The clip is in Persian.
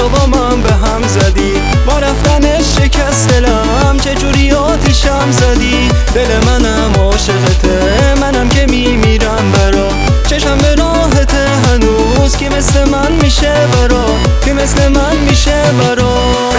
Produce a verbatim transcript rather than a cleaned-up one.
با من به هم زدی، با رفتنش شکست دلم، چجوری آتیشم زدی. دل منم عاشقته، منم که میمیرم برا، چشم به راهته هنوز، که مثل من میشه برا، که مثل من میشه برا.